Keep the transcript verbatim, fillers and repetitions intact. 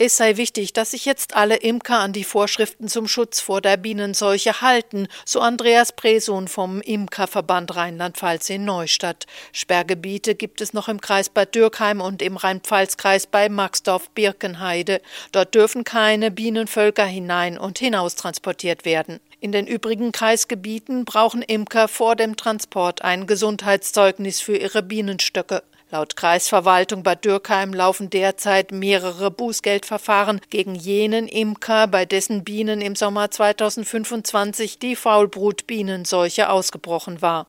Es sei wichtig, dass sich jetzt alle Imker an die Vorschriften zum Schutz vor der Bienenseuche halten, so Andreas Presun vom Imkerverband Rheinland-Pfalz in Neustadt. Sperrgebiete gibt es noch im Kreis Bad Dürkheim und im Rhein-Pfalz-Kreis bei Maxdorf-Birkenheide. Dort dürfen keine Bienenvölker hinein und hinaus transportiert werden. In den übrigen Kreisgebieten brauchen Imker vor dem Transport ein Gesundheitszeugnis für ihre Bienenstöcke. Laut Kreisverwaltung Bad Dürkheim laufen derzeit mehrere Bußgeldverfahren gegen jenen Imker, bei dessen Bienen im Sommer zweitausendfünfundzwanzig die Faulbrutbienenseuche ausgebrochen war.